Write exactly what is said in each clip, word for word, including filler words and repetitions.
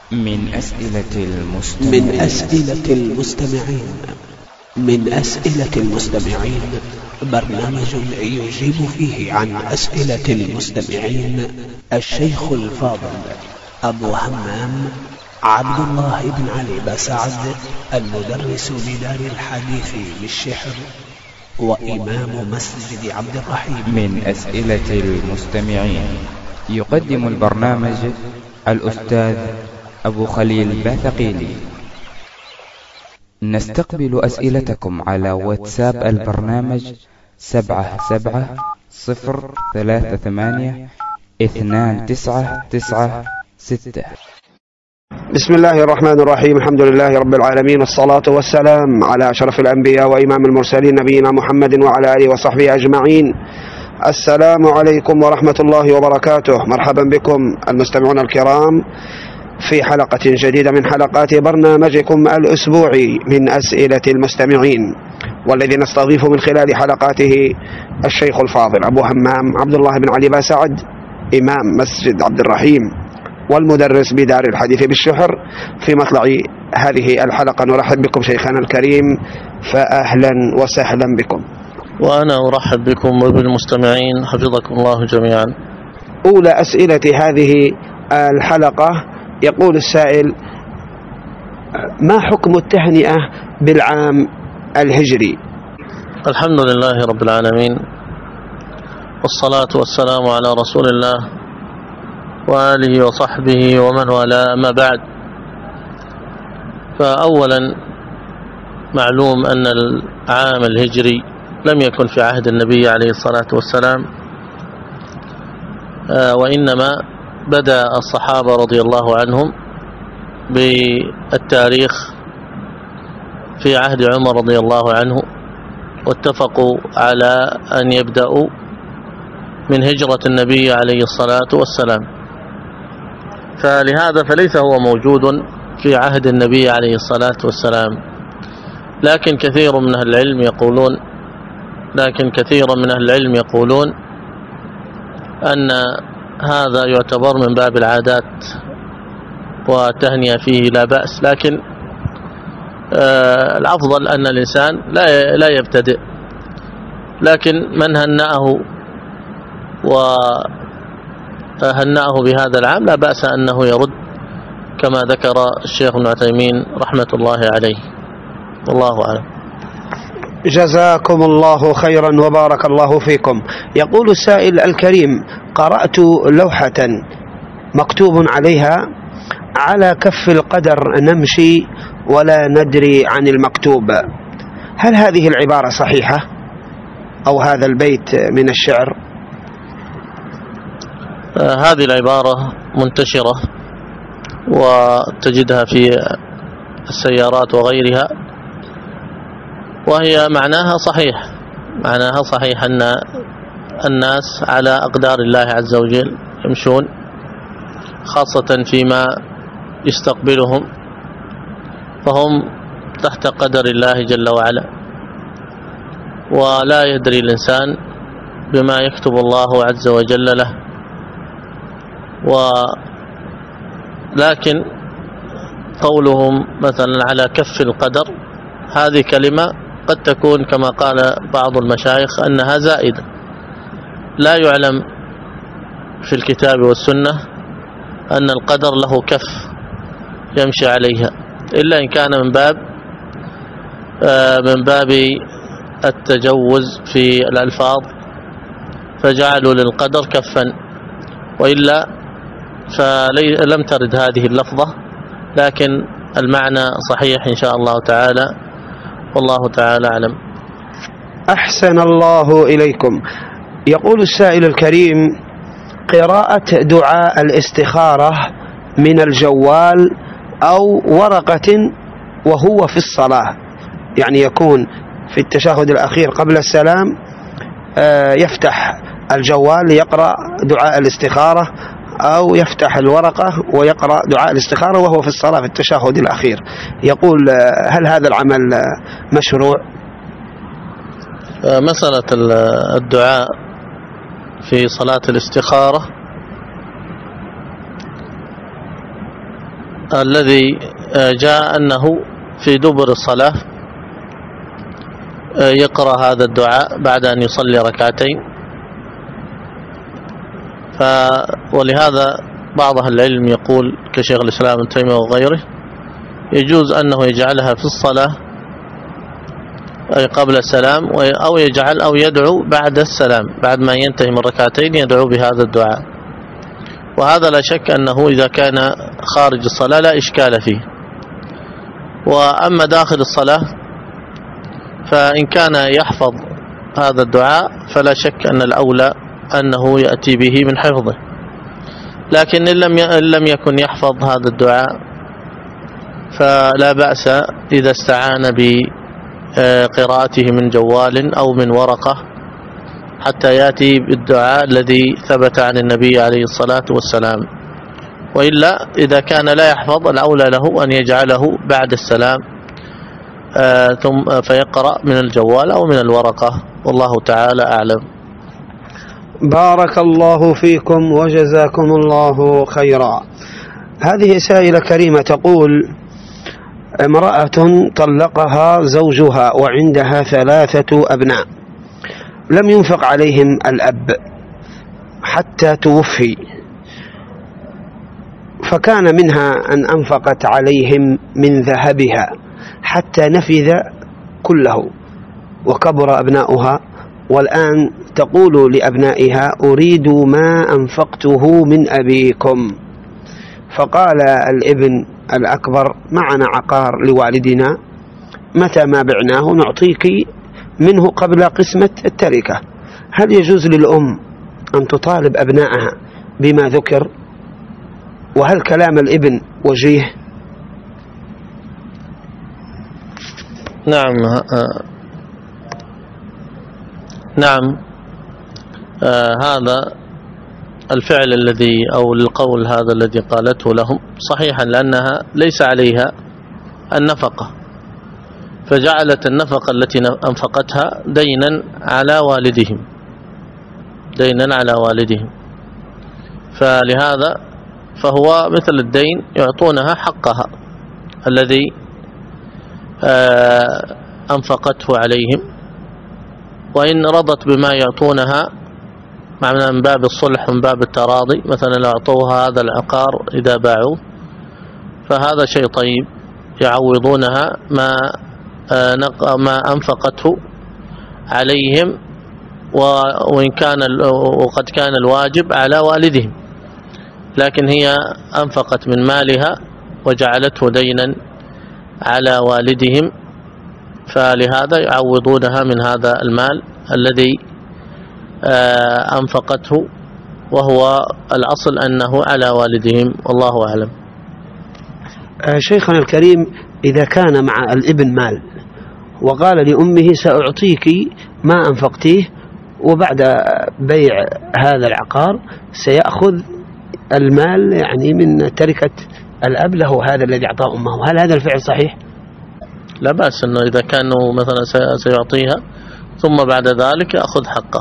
من أسئلة المستمعين من أسئلة المستمعين من أسئلة المستمعين برنامج يجيب فيه عن أسئلة المستمعين الشيخ الفاضل أبو همام عبد الله بن علي بسعد، المدرس بدار الحديث بالشحر وإمام مسجد عبد الرحيم. من أسئلة المستمعين يقدم البرنامج الأستاذ أبو خليل باثقيلي. نستقبل أسئلتكم على واتساب البرنامج سبعة سبعة صفر ثلاثة ثمانية اثنان تسعة تسعة ستة. بسم الله الرحمن الرحيم. الحمد لله رب العالمين، والصلاة والسلام على أشرف الأنبياء وإمام المرسلين نبينا محمد وعلى آله وصحبه أجمعين. السلام عليكم ورحمة الله وبركاته. مرحبا بكم المستمعون الكرام في حلقة جديدة من حلقات برنامجكم الأسبوعي من أسئلة المستمعين، والذي نستضيف من خلال حلقاته الشيخ الفاضل أبو همام عبد الله بن علي بسعد، إمام مسجد عبد الرحيم والمدرس بدار الحديث بالشحر. في مطلع هذه الحلقة نرحب بكم شيخنا الكريم، فأهلا وسهلا بكم. وأنا أرحب بكم وبالمستمعين حفظكم الله جميعا. أولى أسئلة هذه الحلقة، يقول السائل: ما حكم التهنئة بالعام الهجري؟ الحمد لله رب العالمين، والصلاة والسلام على رسول الله وآله وصحبه ومن والاه، أما بعد. فأولا معلوم أن العام الهجري لم يكن في عهد النبي عليه الصلاة والسلام، وإنما بدأ الصحابة رضي الله عنهم بالتاريخ في عهد عمر رضي الله عنه، واتفقوا على أن يبدأوا من هجرة النبي عليه الصلاة والسلام، فلهذا فليس هو موجود في عهد النبي عليه الصلاة والسلام. لكن كثير من أهل العلم يقولون لكن كثير من أهل العلم يقولون أن هذا يعتبر من باب العادات والتهنئة فيه لا بأس، لكن آه الأفضل أن الإنسان لا لا يبتدئ، لكن من هنأه وهنأه بهذا العام لا بأس أنه يرد، كما ذكر الشيخ ابن عثيمين رحمة الله عليه، والله أعلم. جزاكم الله خيرا وبارك الله فيكم. يقول السائل الكريم: قرأت لوحة مكتوب عليها: على كف القدر نمشي ولا ندري عن المكتوب. هل هذه العبارة صحيحة أو هذا البيت من الشعر؟ آه هذه العبارة منتشرة وتجدها في السيارات وغيرها، وهي معناها صحيح معناها صحيح أن الناس على أقدار الله عز وجل يمشون، خاصة فيما يستقبلهم، فهم تحت قدر الله جل وعلا، ولا يدري الإنسان بما يكتب الله عز وجل له. ولكن قولهم مثلا على كف القدر، هذه كلمة قد تكون كما قال بعض المشايخ أنها زائدة، لا يعلم في الكتاب والسنة أن القدر له كف يمشي عليها، إلا إن كان من باب من باب التجوز في الألفاظ فجعلوا للقدر كفا، وإلا فلم ترد هذه اللفظة، لكن المعنى صحيح إن شاء الله تعالى، والله تعالى أعلم. أحسن الله إليكم. يقول السائل الكريم: قراءة دعاء الاستخارة من الجوال أو ورقة وهو في الصلاة، يعني يكون في التشهد الأخير قبل السلام يفتح الجوال ليقرأ دعاء الاستخارة، أو يفتح الورقة ويقرأ دعاء الاستخارة وهو في الصلاة في التشهد الأخير. يقول: هل هذا العمل مشروع؟ مسألة الدعاء في صلاة الاستخارة الذي جاء أنه في دبر الصلاة يقرأ هذا الدعاء بعد أن يصلي ركعتين. ف ولهذا بعض أهل العلم يقول كشيخ الإسلام ابن تيمية وغيره يجوز أنه يجعلها في الصلاة أي قبل السلام، أو يجعل أو يدعو بعد السلام بعد ما ينتهي من ركعتين يدعو بهذا الدعاء. وهذا لا شك أنه إذا كان خارج الصلاة لا إشكال فيه. وأما داخل الصلاة فإن كان يحفظ هذا الدعاء فلا شك أن الأولى أنه يأتي به من حفظه. لكن إن لم إن لم يكن يحفظ هذا الدعاء فلا بأس إذا استعان بقراءته من جوال أو من ورقة حتى يأتي بالدعاء الذي ثبت عن النبي عليه الصلاة والسلام. وإلا إذا كان لا يحفظ الأولى له أن يجعله بعد السلام ثم فيقرأ من الجوال أو من الورقة، والله تعالى أعلم. بارك الله فيكم وجزاكم الله خيرا. هذه سائلة كريمة تقول: امرأة طلقها زوجها وعندها ثلاثة أبناء، لم ينفق عليهم الأب حتى توفي، فكان منها أن أنفقت عليهم من ذهبها حتى نفذ كله، وكبر أبناؤها، والآن تقول لأبنائها: أريد ما أنفقته من أبيكم. فقال الابن الأكبر: معنا عقار لوالدنا، متى ما بعناه نعطيك منه قبل قسمة التركة. هل يجوز للأم أن تطالب أبنائها بما ذكر؟ وهل كلام الابن وجيه؟ نعم آه نعم آه هذا الفعل الذي أو القول هذا الذي قالته لهم صحيحا، لأنها ليس عليها النفقة، فجعلت النفقة التي أنفقتها دينا على والدهم دينا على والدهم فلهذا فهو مثل الدين، يعطونها حقها الذي أنفقته عليهم. وإن رضت بما يعطونها من باب الصلح من باب التراضي، مثلا لو أعطوها هذا العقار إذا باعوه فهذا شيء طيب، يعوضونها ما ما أنفقته عليهم، وإن كان وقد كان الواجب على والدهم، لكن هي أنفقت من مالها وجعلته دينا على والدهم، فلهذا يعوضونها من هذا المال الذي أنفقته، وهو الأصل أنه على والدهم، والله أعلم. شيخنا الكريم، إذا كان مع الابن مال وقال لأمه: سأعطيك ما أنفقتيه، وبعد بيع هذا العقار سيأخذ المال يعني من تركة الأب له هذا الذي أعطاه أمه، هل هذا الفعل صحيح؟ لا بأس أنه إذا كانوا مثلا سيعطيها ثم بعد ذلك يأخذ حقه.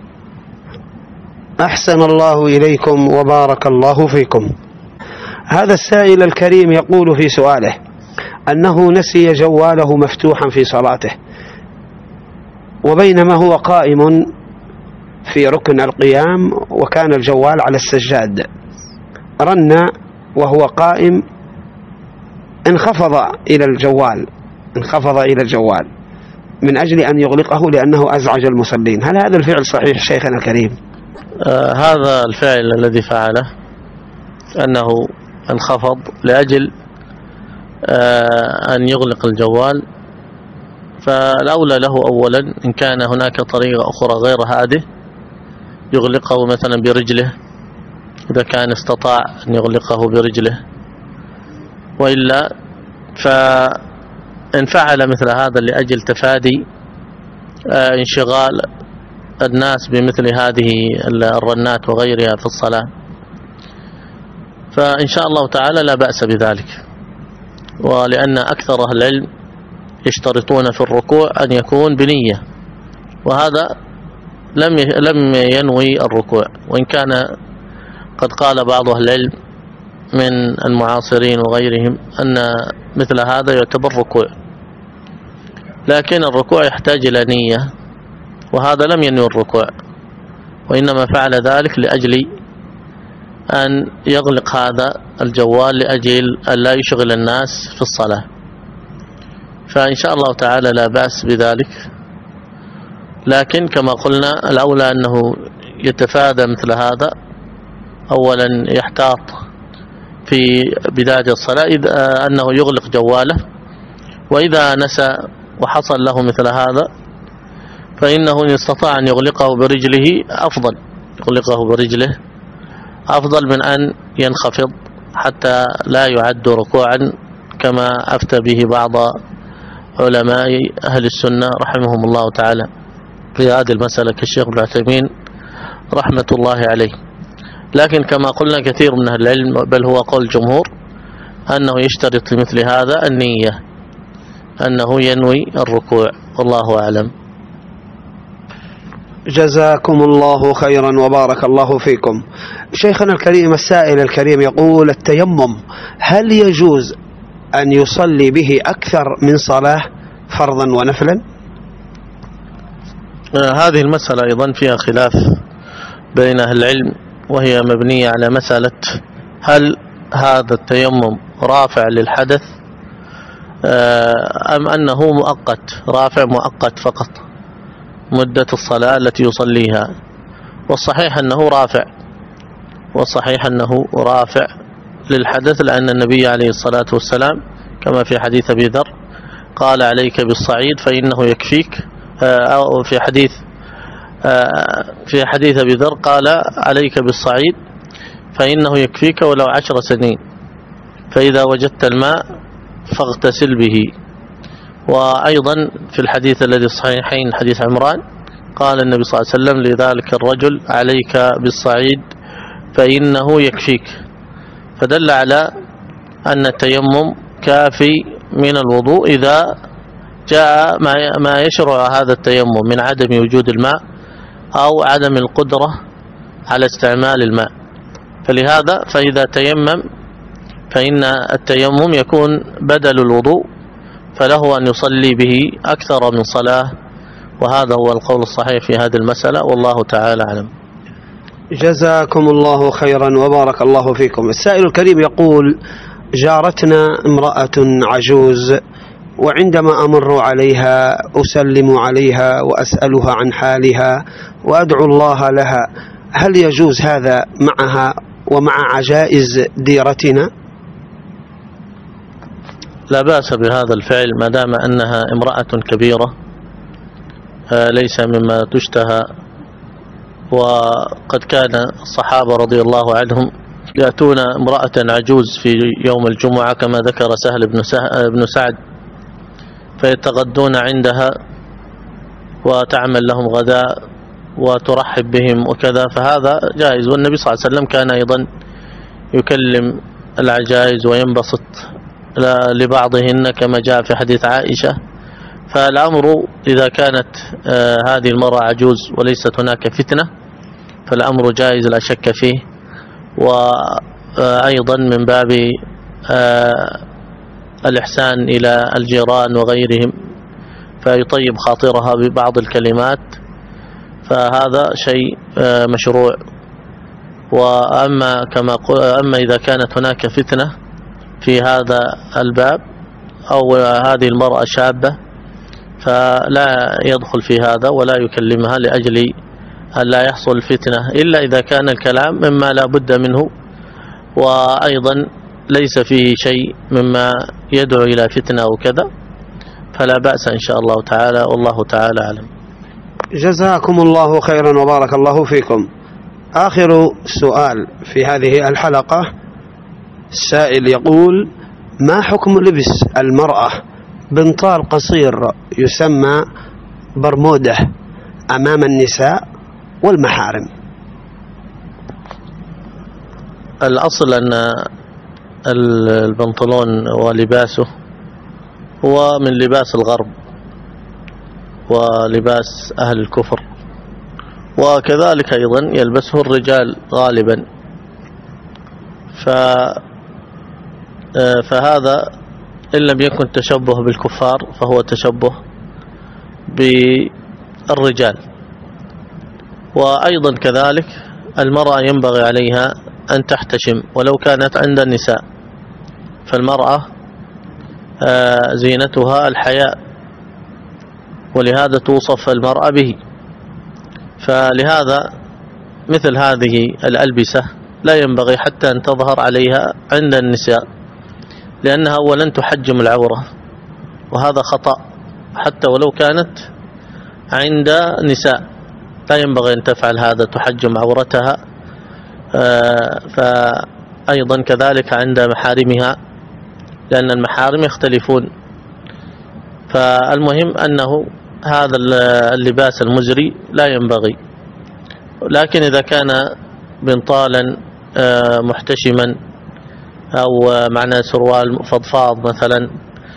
أحسن الله إليكم وبارك الله فيكم. هذا السائل الكريم يقول في سؤاله أنه نسي جواله مفتوحا في صلاته، وبينما هو قائم في ركن القيام وكان الجوال على السجاد، رن وهو قائم انخفض إلى الجوال انخفض إلى الجوال من أجل أن يغلقه لأنه أزعج المصلين. هل هذا الفعل صحيح شيخنا الكريم؟ آه هذا الفعل الذي فعله أنه انخفض لأجل آه أن يغلق الجوال، فالأولى له أولا إن كان هناك طريقة أخرى غير هذه يغلقه مثلا برجله، إذا كان استطاع أن يغلقه برجله، وإلا فإن فعل مثل هذا لأجل تفادي آه انشغال الناس بمثل هذه الرنات وغيرها في الصلاة فإن شاء الله تعالى لا بأس بذلك. ولأن أكثر أهل العلم يشترطون في الركوع أن يكون بنية، وهذا لم لم ينوي الركوع، وإن كان قد قال بعض أهل العلم من المعاصرين وغيرهم أن مثل هذا يعتبر ركوع، لكن الركوع يحتاج إلى نية، وهذا لم ينوي الركوع، وإنما فعل ذلك لأجل أن يغلق هذا الجوال لأجل أن لا يشغل الناس في الصلاة. فإن شاء الله تعالى لا بأس بذلك، لكن كما قلنا الأولى أنه يتفادى مثل هذا. أولا يحتاط في بداية الصلاة إذا أنه يغلق جواله، وإذا نسى وحصل له مثل هذا فإنه إن استطاع أن يغلقه برجله أفضل، يغلقه برجله أفضل من أن ينخفض حتى لا يعد ركوعا كما أفتى به بعض علماء أهل السنة رحمهم الله تعالى في هذه المسألة كالشيخ ابن عثيمين رحمة الله عليه. لكن كما قلنا كثير من أهل العلم بل هو قول الجمهور أنه يشترط لمثل هذا النية، أنه ينوي الركوع، والله أعلم. جزاكم الله خيرا وبارك الله فيكم. شيخنا الكريم السائل الكريم يقول: التيمم هل يجوز أن يصلي به أكثر من صلاة فرضا ونفلا؟ هذه المسألة أيضا فيها خلاف بين أهل العلم، وهي مبنية على مسألة هل هذا التيمم رافع للحدث أم أنه مؤقت، رافع مؤقت فقط مدة الصلاة التي يصليها. والصحيح أنه رافع، والصحيح أنه رافع للحدث، لأن النبي عليه الصلاة والسلام كما في حديث أبي ذر قال: عليك بالصعيد فإنه يكفيك، أو في حديث في حديث أبي ذر قال: عليك بالصعيد فإنه يكفيك ولو عشر سنين، فإذا وجدت الماء فاغتسل به. وأيضا في الحديث الذي الصحيحين حديث عمران قال النبي صلى الله عليه وسلم لذلك الرجل: عليك بالصعيد فإنه يكفيك، فدل على أن التيمم كافي من الوضوء إذا جاء ما يشرع هذا التيمم من عدم وجود الماء أو عدم القدرة على استعمال الماء. فلهذا فإذا تيمم فإن التيمم يكون بدل الوضوء، فله أن يصلي به أكثر من صلاة، وهذا هو القول الصحيح في هذه المسألة، والله تعالى أعلم. جزاكم الله خيرا وبارك الله فيكم. السائل الكريم يقول: جارتنا امرأة عجوز، وعندما أمر عليها أسلم عليها وأسألها عن حالها وأدعو الله لها، هل يجوز هذا معها ومع عجائز ديرتنا؟ لا بأس بهذا الفعل ما دام أنها امرأة كبيرة ليس مما تشتهى. وقد كان الصحابة رضي الله عنهم يأتون امرأة عجوز في يوم الجمعة كما ذكر سهل بن سعد، فيتغدون عندها وتعمل لهم غداء وترحب بهم وكذا، فهذا جائز. والنبي صلى الله عليه وسلم كان أيضا يكلم العجائز وينبسط لبعضهن كما جاء في حديث عائشة. فالأمر إذا كانت هذه المرأة عجوز وليست هناك فتنة فالأمر جائز لا شك فيه. وأيضا من باب الإحسان إلى الجيران وغيرهم فيطيب خاطرها ببعض الكلمات، فهذا شيء مشروع. وأما كما أما إذا كانت هناك فتنة في هذا الباب أو هذه المرأة شابة فلا يدخل في هذا ولا يكلمها لأجل أن لا يحصل فتنة، إلا إذا كان الكلام مما لا بد منه، وأيضا ليس فيه شيء مما يدعو إلى فتنة أو كذا، فلا بأس إن شاء الله تعالى، والله تعالى أعلم. جزاكم الله خيرا وبارك الله فيكم. آخر سؤال في هذه الحلقة، السائل يقول: ما حكم لبس المرأة بنطال قصير يسمى برمودة أمام النساء والمحارم؟ الأصل أن البنطلون ولباسه هو من لباس الغرب ولباس أهل الكفر، وكذلك أيضا يلبسه الرجال غالبا. فهذا إن لم يكن تشبه بالكفار فهو تشبه بالرجال. وأيضا كذلك المرأة ينبغي عليها أن تحتشم ولو كانت عند النساء، فالمرأة زينتها الحياء، ولهذا توصف المرأة به. فلهذا مثل هذه الألبسة لا ينبغي حتى أن تظهر عليها عند النساء، لأنها أولا تحجم العورة، وهذا خطأ حتى ولو كانت عند نساء لا ينبغي أن تفعل هذا، تحجم عورتها. فأيضا كذلك عند محارمها، لأن المحارم يختلفون. فالمهم أنه هذا اللباس المزري لا ينبغي، لكن إذا كان بنطالا محتشما أو معنى سروال فضفاض مثلا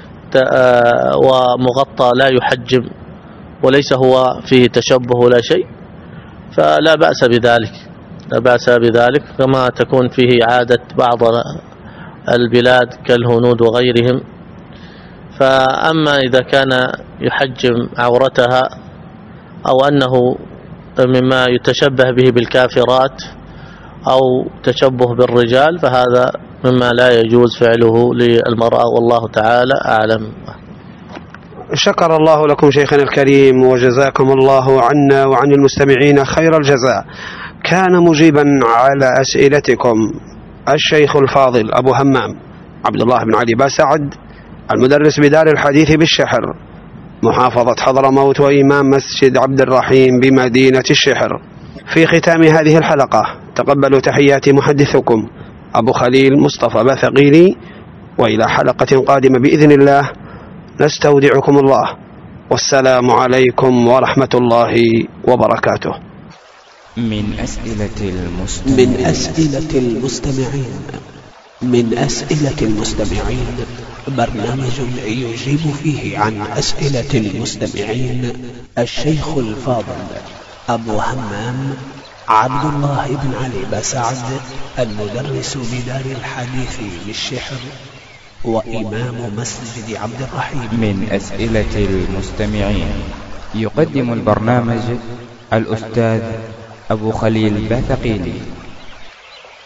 ومغطى لا يحجم وليس هو فيه تشبه ولا شيء، فلا بأس بذلك، لا بأس بذلك، كما تكون فيه عادة بعض البلاد كالهنود وغيرهم. فأما إذا كان يحجم عورتها أو أنه مما يتشبه به بالكافرات أو تشبه بالرجال فهذا مما لا يجوز فعله للمرأة، والله تعالى أعلم. شكر الله لكم شيخنا الكريم وجزاكم الله عنا وعن المستمعين خير الجزاء. كان مجيبا على أسئلتكم الشيخ الفاضل أبو همام عبد الله بن علي باسعد، المدرس بدار الحديث بالشحر محافظة حضرموت وإمام مسجد عبد الرحيم بمدينة الشحر. في ختام هذه الحلقة تقبلوا تحيات محدثكم أبو خليل مصطفى باثقيلي، وإلى حلقة قادمة بإذن الله نستودعكم الله، والسلام عليكم ورحمة الله وبركاته. من أسئلة المستمعين من أسئلة المستمعين من أسئلة المستمعين برنامج يجيب فيه عن أسئلة المستمعين الشيخ الفاضل أبو همام عبد الله بن علي باسعد، المدرس بدار الحديث بالشحر وإمام مسجد عبد الرحيم. من أسئلة المستمعين يقدم البرنامج الأستاذ أبو خليل باثقيلي.